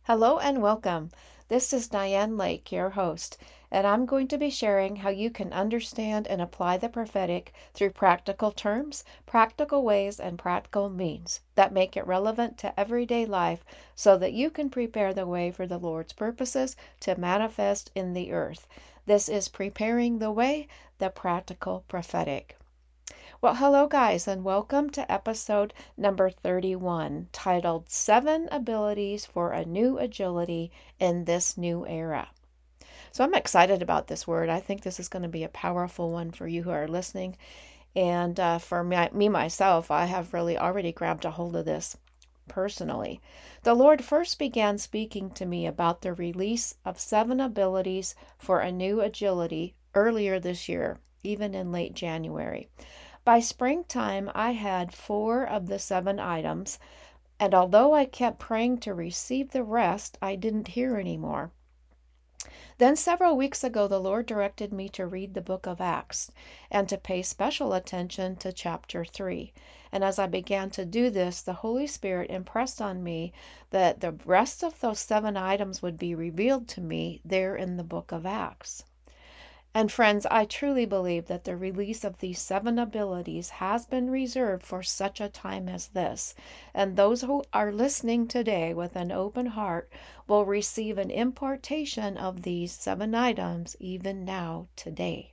Hello and welcome. This is Diane Lake, your host, and I'm going to be sharing how you can understand and apply the prophetic through practical terms, practical ways, and practical means that make it relevant to everyday life so that you can prepare the way for the Lord's purposes to manifest in the earth. This is Preparing the Way, the Practical Prophetic. Well, hello, guys, and welcome to episode number 31, titled 7 Abilities for a New Agility in This New Era. So I'm excited about this word. I think this is going to be a powerful one for you who are listening. And for me, myself, I have really already grabbed a hold of this personally. The Lord first began speaking to me about the release of 7 abilities for a new agility earlier this year, even in late January. By springtime, I had 4 of the 7 items, and although I kept praying to receive the rest, I didn't hear anymore. Then several weeks ago, the Lord directed me to read the book of Acts and to pay special attention to chapter 3. And as I began to do this, the Holy Spirit impressed on me that the rest of those 7 items would be revealed to me there in the book of Acts. And friends, I truly believe that the release of these 7 abilities has been reserved for such a time as this. And those who are listening today with an open heart will receive an impartation of these 7 items even now, today.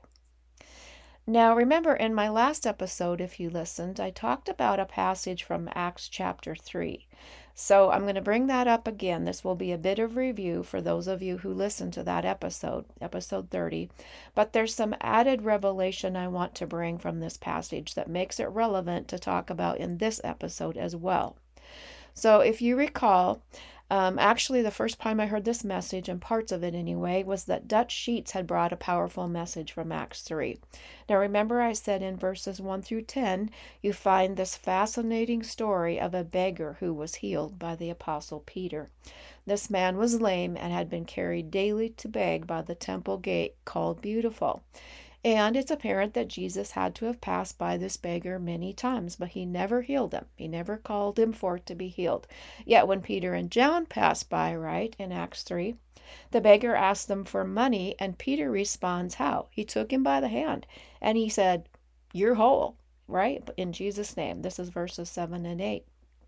Now, remember in my last episode, if you listened, I talked about a passage from Acts chapter 3. So I'm going to bring that up again. This will be a bit of review for those of you who listened to that episode 30. But there's some added revelation I want to bring from this passage that makes it relevant to talk about in this episode as well. So if you recall, actually the first time I heard this message, and parts of it anyway, was that Dutch Sheets had brought a powerful message from Acts 3. Now remember I said in verses 1 through 10, you find this fascinating story of a beggar who was healed by the Apostle Peter. This man was lame and had been carried daily to beg by the temple gate called Beautiful. And it's apparent that Jesus had to have passed by this beggar many times, but he never healed him. He never called him forth to be healed. Yet when Peter and John passed by, right, in Acts 3, the beggar asked them for money, and Peter responds how? He took him by the hand, and he said, "You're whole," right? In Jesus' name. This is verses 7 and 8.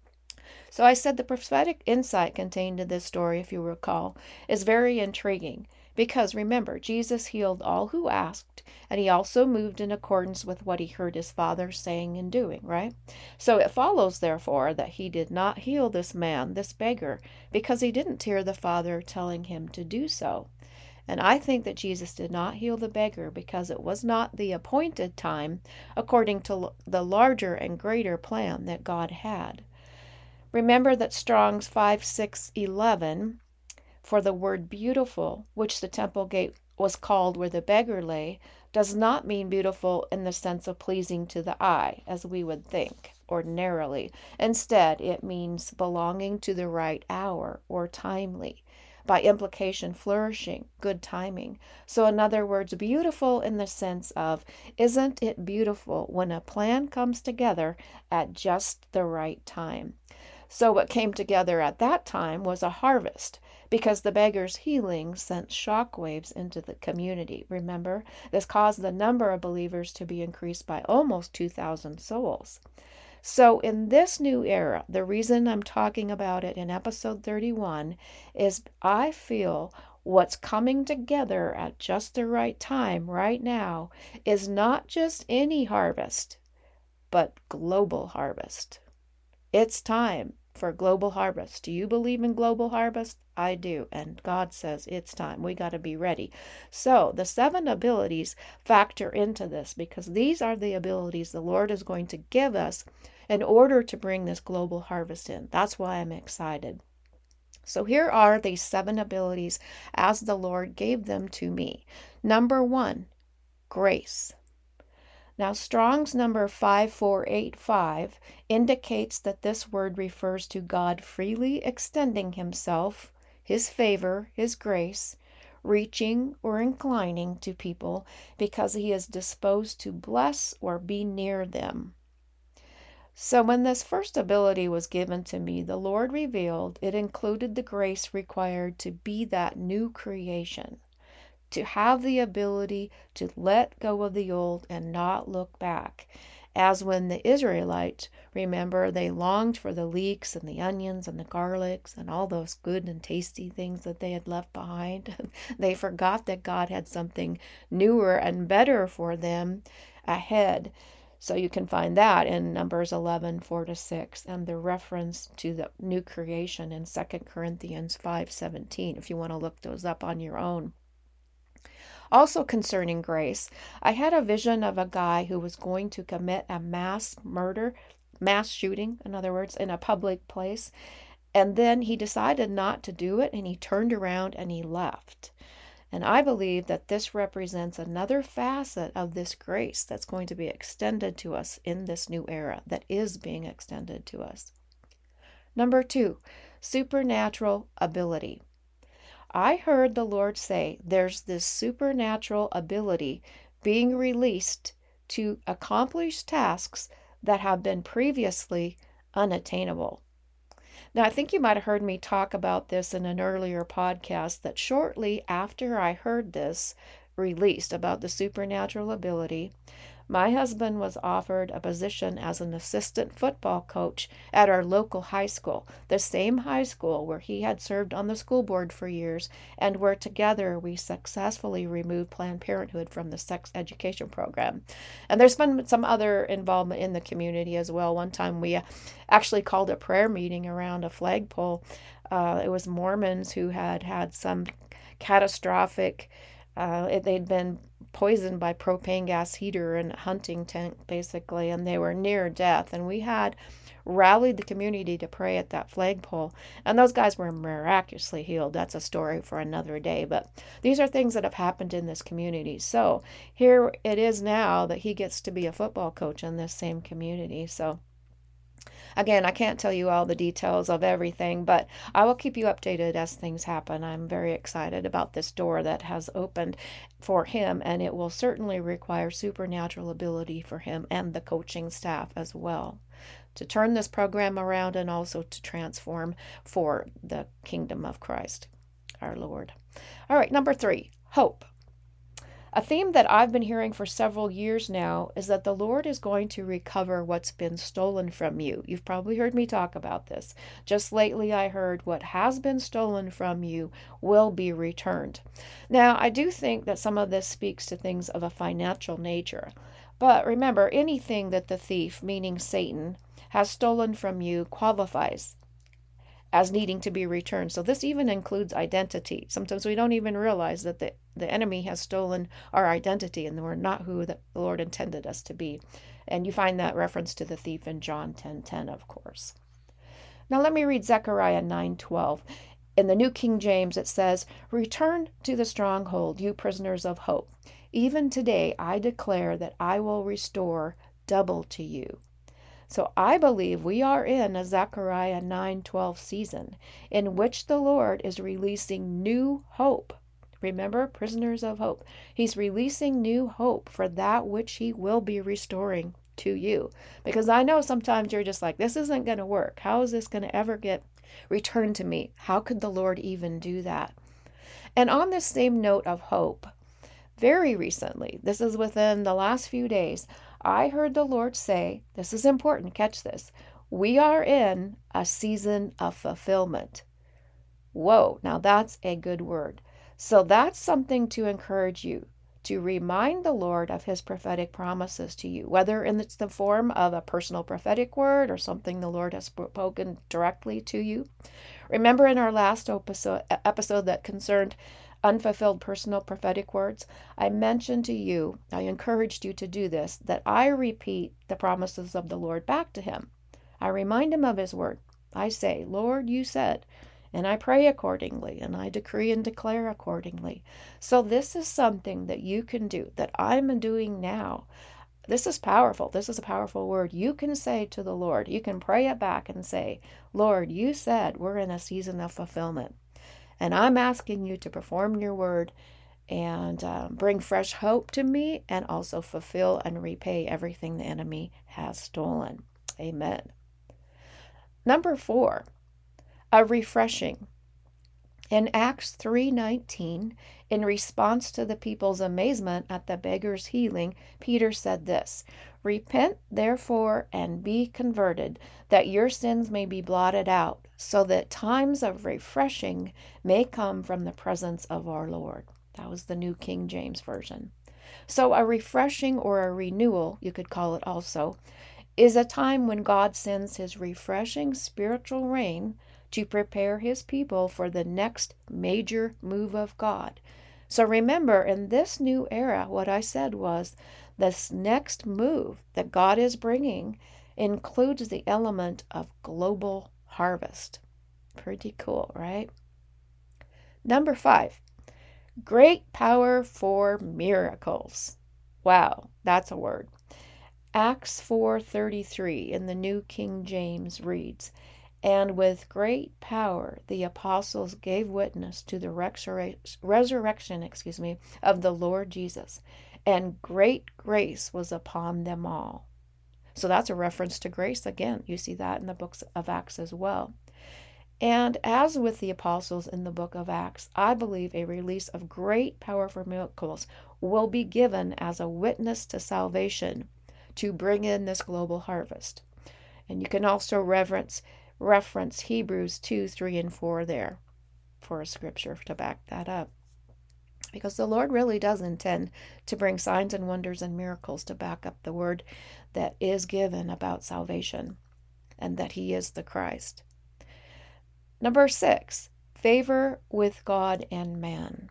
So I said the prophetic insight contained in this story, if you recall, is very intriguing. Because remember, Jesus healed all who asked, and he also moved in accordance with what he heard his Father saying and doing, right? So it follows, therefore, that he did not heal this man, this beggar, because he didn't hear the Father telling him to do so. And I think that Jesus did not heal the beggar because it was not the appointed time according to the larger and greater plan that God had. Remember that Strong's 5611 for the word beautiful, which the temple gate was called where the beggar lay, does not mean beautiful in the sense of pleasing to the eye, as we would think ordinarily. Instead, it means belonging to the right hour or timely. By implication, flourishing, good timing. So in other words, beautiful in the sense of, isn't it beautiful when a plan comes together at just the right time? So what came together at that time was a harvest, because the beggar's healing sent shockwaves into the community. Remember, this caused the number of believers to be increased by almost 2,000 souls. So in this new era, the reason I'm talking about it in episode 31 is I feel what's coming together at just the right time right now is not just any harvest, but global harvest. It's time for global harvest. Do you believe in global harvest? I do. And God says it's time. We got to be ready. So the 7 abilities factor into this because these are the abilities the Lord is going to give us in order to bring this global harvest in. That's why I'm excited. So here are these 7 abilities as the Lord gave them to me. Number 1, grace. Now, Strong's number 5485 indicates that this word refers to God freely extending himself, his favor, his grace, reaching or inclining to people because he is disposed to bless or be near them. So when this first ability was given to me, the Lord revealed it included the grace required to be that new creation, to have the ability to let go of the old and not look back. As when the Israelites, remember, they longed for the leeks and the onions and the garlics and all those good and tasty things that they had left behind. They forgot that God had something newer and better for them ahead. So you can find that in Numbers 11, 4-6, and the reference to the new creation in 2 Corinthians 5:17, if you want to look those up on your own. Also concerning grace, I had a vision of a guy who was going to commit a mass murder, mass shooting, in other words, in a public place. And then he decided not to do it, and he turned around and he left. And I believe that this represents another facet of this grace that's going to be extended to us in this new era, that is being extended to us. Number 2, supernatural ability. I heard the Lord say there's this supernatural ability being released to accomplish tasks that have been previously unattainable. Now, I think you might have heard me talk about this in an earlier podcast, that shortly after I heard this released about the supernatural ability, my husband was offered a position as an assistant football coach at our local high school, the same high school where he had served on the school board for years, and where together we successfully removed Planned Parenthood from the sex education program. And there's been some other involvement in the community as well. One time we actually called a prayer meeting around a flagpole. It was Mormons who had some catastrophic, they'd been poisoned by propane gas heater and hunting tent, basically, and they were near death. And we had rallied the community to pray at that flagpole, and those guys were miraculously healed. That's a story for another day, but these are things that have happened in this community. So here it is now that he gets to be a football coach in this same community. So again, I can't tell you all the details of everything, but I will keep you updated as things happen. I'm very excited about this door that has opened for him, and it will certainly require supernatural ability for him and the coaching staff as well to turn this program around and also to transform for the kingdom of Christ, our Lord. All right, number 3, hope. A theme that I've been hearing for several years now is that the Lord is going to recover what's been stolen from you. You've probably heard me talk about this. Just lately I heard what has been stolen from you will be returned. Now, I do think that some of this speaks to things of a financial nature. But remember, anything that the thief, meaning Satan, has stolen from you qualifies as needing to be returned. So this even includes identity. Sometimes we don't even realize that the enemy has stolen our identity and we're not who the Lord intended us to be. And you find that reference to the thief in John 10:10, of course. Now let me read Zechariah 9:12. In the New King James it says, "Return to the stronghold, you prisoners of hope. Even today I declare that I will restore double to you." So I believe we are in a Zechariah 9:12 season in which the Lord is releasing new hope. Remember, prisoners of hope. He's releasing new hope for that which he will be restoring to you. Because I know sometimes you're just like, this isn't going to work. How is this going to ever get returned to me? How could the Lord even do that? And on this same note of hope, very recently, this is within the last few days, I heard the Lord say, this is important, catch this, we are in a season of fulfillment. Whoa, now that's a good word. So that's something to encourage you, to remind the Lord of his prophetic promises to you, whether in the form of a personal prophetic word or something the Lord has spoken directly to you. Remember in our last episode that concerned unfulfilled personal prophetic words, I mentioned to you, I encouraged you to do this, that I repeat the promises of the Lord back to him. I remind him of his word. I say, Lord, you said, and I pray accordingly, and I decree and declare accordingly. So this is something that you can do, that I'm doing now. This is powerful. This is a powerful word. You can say to the Lord, you can pray it back and say, Lord, you said we're in a season of fulfillment. And I'm asking you to perform your word and bring fresh hope to me and also fulfill and repay everything the enemy has stolen. Amen. Number 4, a refreshing. In Acts 3:19, in response to the people's amazement at the beggar's healing, Peter said this, "Repent, therefore, and be converted, that your sins may be blotted out, so that times of refreshing may come from the presence of our Lord." That was the New King James Version. So a refreshing, or a renewal, you could call it also, is a time when God sends his refreshing spiritual rain to prepare his people for the next major move of God. So remember, in this new era, what I said was this next move that God is bringing includes the element of global harvest. Pretty cool, right? Number 5, great power for miracles. Wow, that's a word. Acts 4:33 in the New King James reads, "And with great power the apostles gave witness to the resurrection of the Lord Jesus, and great grace was upon them all." So that's a reference to grace again. You see that in the books of Acts as well. And as with the apostles in the book of Acts, I believe a release of great power for miracles will be given as a witness to salvation to bring in this global harvest. And you can also reference Hebrews 2, 3, and 4 there for a scripture to back that up. Because the Lord really does intend to bring signs and wonders and miracles to back up the word that is given about salvation and that he is the Christ. Number 6, favor with God and man.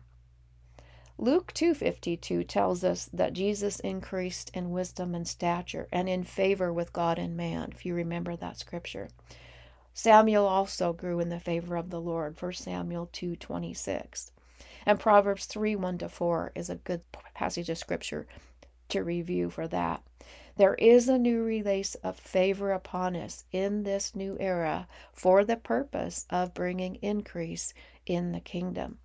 Luke 2:52 tells us that Jesus increased in wisdom and stature and in favor with God and man, if you remember that scripture. Samuel also grew in the favor of the Lord, 1 Samuel 2:26. And Proverbs 3:1-4 is a good passage of scripture to review for that. There is a new release of favor upon us in this new era for the purpose of bringing increase in the kingdom.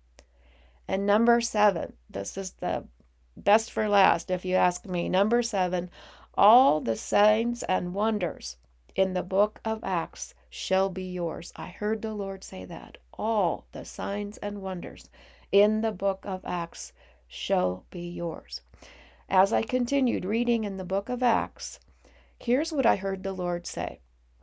And number 7, this is the best for last, if you ask me. Number 7, all the signs and wonders in the book of Acts shall be yours. I heard the Lord say that. All the signs and wonders in the book of Acts shall be yours. As I continued reading in the book of Acts, here's what I heard the Lord say.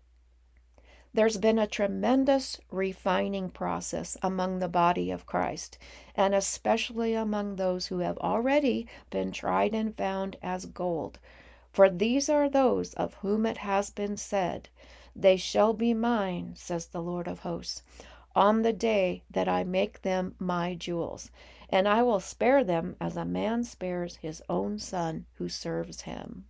There's been a tremendous refining process among the body of Christ, and especially among those who have already been tried and found as gold. For these are those of whom it has been said, "They shall be mine, says the Lord of hosts, on the day that I make them my jewels, and I will spare them as a man spares his own son who serves him."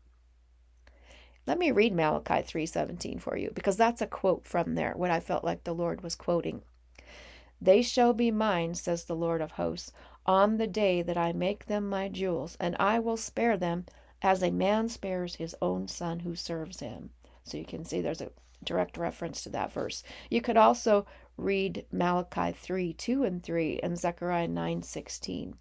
Let me read Malachi 3:17 for you, because that's a quote from there, what I felt like the Lord was quoting. "They shall be mine, says the Lord of hosts, on the day that I make them my jewels, and I will spare them as a man spares his own son who serves him." So you can see there's a direct reference to that verse. You could also read Malachi 3:2 and 3 and Zechariah 9:16.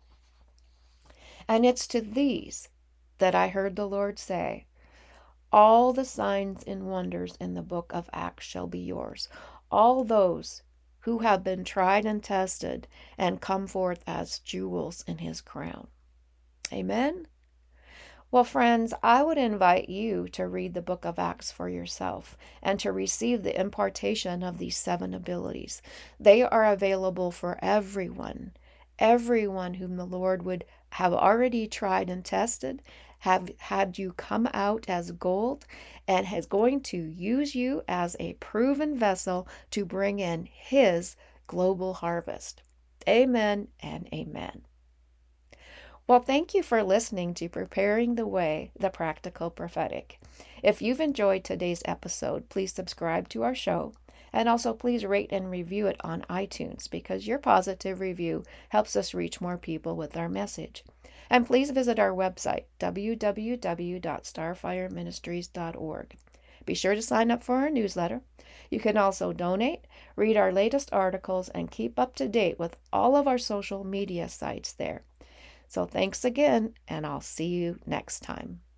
"And it's to these that I heard the Lord say, all the signs and wonders in the book of Acts shall be yours. All those who have been tried and tested and come forth as jewels in his crown." Amen? Well, friends, I would invite you to read the book of Acts for yourself and to receive the impartation of these 7 abilities. They are available for everyone whom the Lord would have already tried and tested, have had you come out as gold, and is going to use you as a proven vessel to bring in his global harvest. Amen and amen. Well, thank you for listening to Preparing the Way, the Practical Prophetic. If you've enjoyed today's episode, please subscribe to our show, and also please rate and review it on iTunes, because your positive review helps us reach more people with our message. And please visit our website, www.starfireministries.org. Be sure to sign up for our newsletter. You can also donate, read our latest articles, and keep up to date with all of our social media sites there. So thanks again, and I'll see you next time.